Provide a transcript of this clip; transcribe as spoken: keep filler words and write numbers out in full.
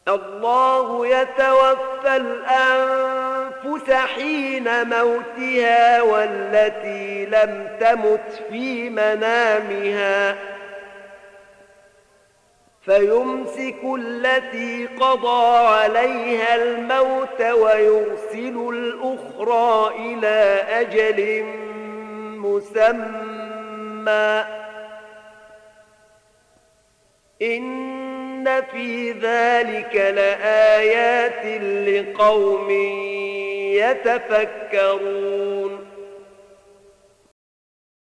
الله يتوفى الأنفس حين موتها والتي لم تمت في منامها فيمسك التي قضى عليها الموت ويرسل الأخرى إلى أجل مسمى إن في ذلك لآيات لقوم يتفكرون